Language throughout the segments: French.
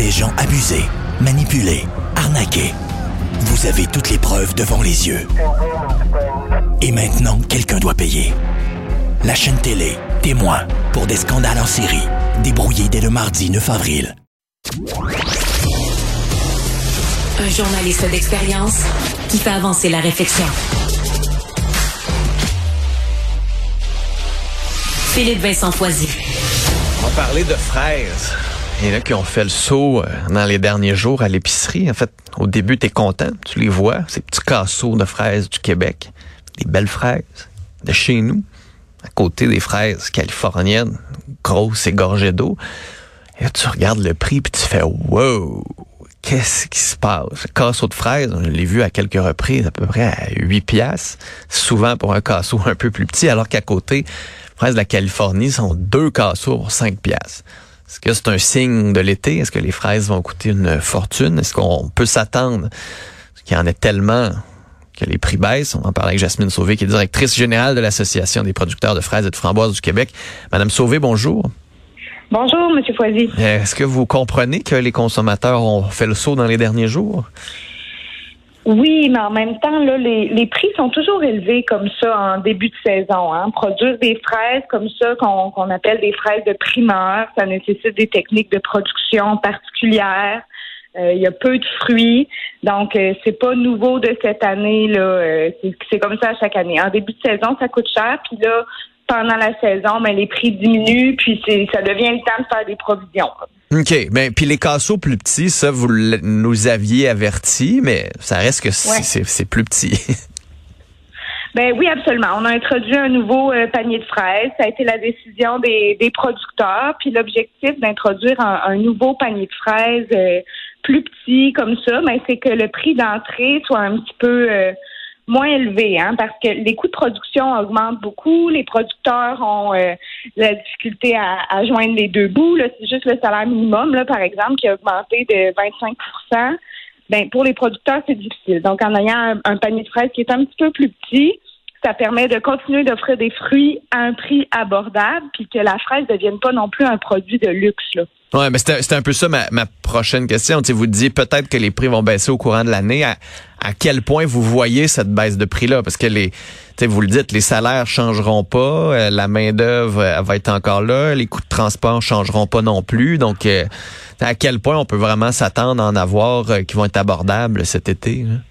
des gens abusés, manipulés, arnaqués. Vous avez toutes les preuves devant les yeux. Et maintenant, quelqu'un doit payer. La chaîne télé, témoin, pour des scandales en série, débrouillés dès le mardi 9 avril. Un journaliste d'expérience qui fait avancer la réflexion. Philippe Vincent Foisy. On va parler de fraises. Il y en a qui ont fait le saut dans les derniers jours à l'épicerie. En fait, au début, t'es content. Tu les vois, ces petits casseaux de fraises du Québec. Des belles fraises de chez nous, à côté des fraises californiennes, grosses et gorgées d'eau. Et là, tu regardes le prix puis tu fais « Wow! Qu'est-ce qui se passe? » Le casseau de fraises, je l'ai vu à quelques reprises, à peu près à 8 piastres. Souvent pour un casseau un peu plus petit, alors qu'à côté, les fraises de la Californie sont 2 casseaux pour 5 piastres. Est-ce que c'est un signe de l'été? Est-ce que les fraises vont coûter une fortune? Est-ce qu'on peut s'attendre qu'il y en ait tellement que les prix baissent? On va en parler avec Jasmine Sauvé, qui est directrice générale de l'Association des producteurs de fraises et de framboises du Québec. Madame Sauvé, bonjour. Bonjour, M. Foisy. Est-ce que vous comprenez que les consommateurs ont fait le saut dans les derniers jours? Oui, mais en même temps, là, les prix sont toujours élevés comme ça en début de saison. Produire des fraises comme ça, qu'on appelle des fraises de primeur, ça nécessite des techniques de production particulières. Il y a peu de fruits, donc c'est pas nouveau de cette année là. C'est comme ça à chaque année. En début de saison, ça coûte cher, puis là, pendant la saison, les prix diminuent, puis ça devient le temps de faire des provisions. OK. Ben, puis les casseaux plus petits, ça, vous nous aviez avertis, mais ça reste que c'est plus petit. Ben oui, absolument. On a introduit un nouveau panier de fraises. Ça a été la décision des producteurs. Puis l'objectif d'introduire un nouveau panier de fraises plus petit comme ça, c'est que le prix d'entrée soit un petit peu moins élevé, parce que les coûts de production augmentent beaucoup. Les producteurs ont la difficulté à joindre les deux bouts. Là, c'est juste le salaire minimum, là, par exemple, qui a augmenté de 25%. Pour les producteurs, c'est difficile. Donc, en ayant un panier de fraises qui est un petit peu plus petit, ça permet de continuer d'offrir des fruits à un prix abordable, puis que la fraise ne devienne pas non plus un produit de luxe, là. Ouais, mais c'était un peu ça ma prochaine question. Tu sais, vous disiez peut-être que les prix vont baisser au courant de l'année. À quel point vous voyez cette baisse de prix-là? Parce que vous le dites, les salaires changeront pas, la main-d'œuvre va être encore là, les coûts de transport changeront pas non plus. Donc, à quel point on peut vraiment s'attendre à en avoir qui vont être abordables cet été, là?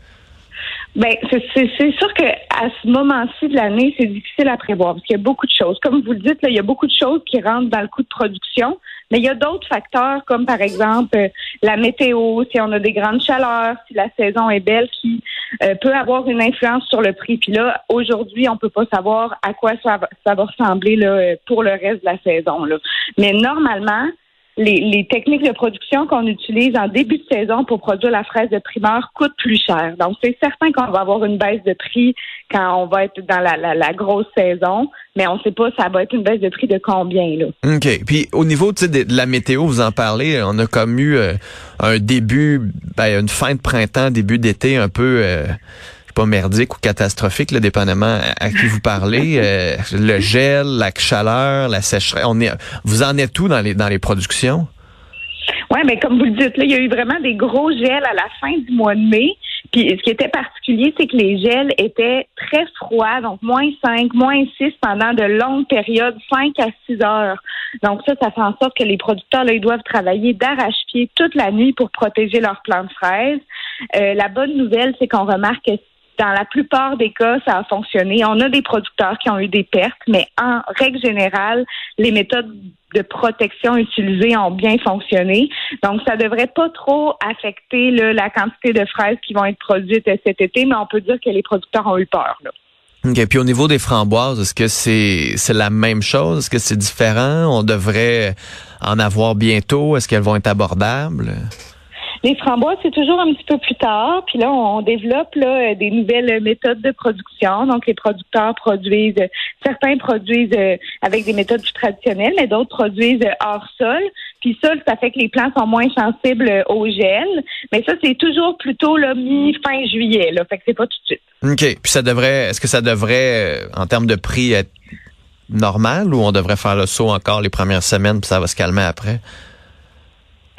C'est sûr que à ce moment-ci de l'année, c'est difficile à prévoir parce qu'il y a beaucoup de choses. Comme vous le dites, là, il y a beaucoup de choses qui rentrent dans le coût de production, mais il y a d'autres facteurs comme par exemple la météo, si on a des grandes chaleurs, si la saison est belle, qui peut avoir une influence sur le prix. Puis là, aujourd'hui, on peut pas savoir à quoi ça va ressembler là, pour le reste de la saison, là. Mais normalement, les techniques de production qu'on utilise en début de saison pour produire la fraise de primeur coûtent plus cher. Donc, c'est certain qu'on va avoir une baisse de prix quand on va être dans la grosse saison, mais on ne sait pas ça va être une baisse de prix de combien, là. OK. Puis, au niveau de la météo, vous en parlez, on a comme eu un début, une fin de printemps, début d'été un peu... pas merdique ou catastrophique, là, dépendamment à qui vous parlez. Le gel, la chaleur, la sécheresse. Vous en êtes où dans les productions? Oui, mais comme vous le dites, là, il y a eu vraiment des gros gels à la fin du mois de mai. Puis ce qui était particulier, c'est que les gels étaient très froids, donc -5, -6 pendant de longues périodes, 5 à 6 heures. Donc ça fait en sorte que les producteurs, là, ils doivent travailler d'arrache-pied toute la nuit pour protéger leurs plants de fraises. La bonne nouvelle, c'est qu'on remarque que dans la plupart des cas, ça a fonctionné. On a des producteurs qui ont eu des pertes, mais en règle générale, les méthodes de protection utilisées ont bien fonctionné. Donc, ça devrait pas trop affecter là, la quantité de fraises qui vont être produites cet été, mais on peut dire que les producteurs ont eu peur, là. OK. Puis au niveau des framboises, est-ce que c'est la même chose? Est-ce que c'est différent? On devrait en avoir bientôt. Est-ce qu'elles vont être abordables? Les framboises, c'est toujours un petit peu plus tard. Puis là, on développe là, des nouvelles méthodes de production. Donc, les producteurs produisent, certains produisent avec des méthodes plus traditionnelles, mais d'autres produisent hors sol. Puis ça fait que les plants sont moins sensibles au gel. Mais ça, c'est toujours plutôt là, mi-fin juillet. Là, fait que c'est pas tout de suite. OK. Puis est-ce que ça devrait, en termes de prix, être normal ou on devrait faire le saut encore les premières semaines puis ça va se calmer après?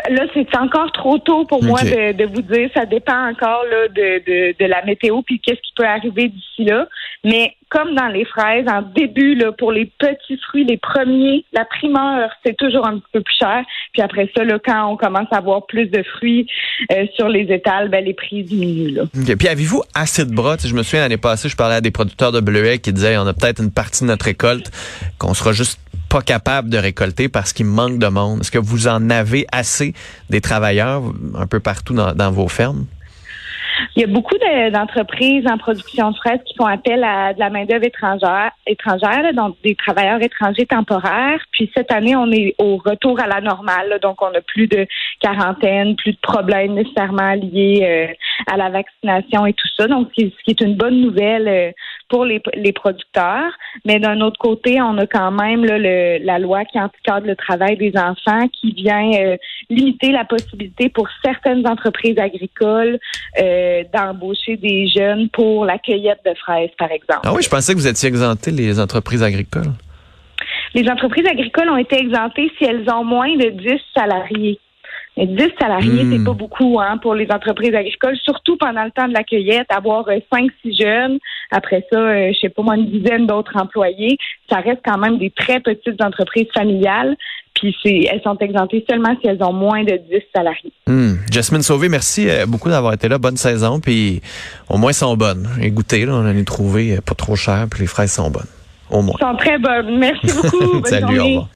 Là, c'est encore trop tôt pour moi de vous dire. Ça dépend encore là de la météo puis qu'est-ce qui peut arriver d'ici là. Mais comme dans les fraises, en début, là, pour les petits fruits, les premiers, la primeur, c'est toujours un petit peu plus cher. Puis après ça, là, quand on commence à avoir plus de fruits sur les étals, ben les prix diminuent. Là. Okay. Puis avez-vous assez de bras? Je me souviens l'année passée, je parlais à des producteurs de bleuets qui disaient on a peut-être une partie de notre récolte qu'on sera juste pas capable de récolter parce qu'il manque de monde. Est-ce que vous en avez assez des travailleurs un peu partout dans vos fermes? Il y a beaucoup d'entreprises en production de fraises qui font appel à de la main-d'œuvre étrangère là, donc des travailleurs étrangers temporaires. Puis cette année, on est au retour à la normale, là, donc on n'a plus de quarantaine, plus de problèmes nécessairement liés à la vaccination et tout ça. Donc, ce qui est une bonne nouvelle pour les producteurs. Mais d'un autre côté, on a quand même là, la loi qui encadre le travail des enfants qui vient limiter la possibilité pour certaines entreprises agricoles d'embaucher des jeunes pour la cueillette de fraises, par exemple. Ah oui, je pensais que vous étiez exempté les entreprises agricoles. Les entreprises agricoles ont été exemptées si elles ont moins de 10 salariés. Et 10 salariés, c'est pas beaucoup pour les entreprises agricoles, surtout pendant le temps de la cueillette, avoir 5-6 jeunes, après ça, je sais pas moi, une dizaine d'autres employés. Ça reste quand même des très petites entreprises familiales. Puis elles sont exemptées seulement si elles ont moins de 10 salariés. Jasmine Sauvé, merci beaucoup d'avoir été là. Bonne saison. Puis au moins, elles sont bonnes. Et goûtez, là, on en a trouvé pas trop cher. Puis les fraises sont bonnes. Au moins. Elles sont très bonnes. Merci beaucoup. Bonne Salut, journée. au revoir.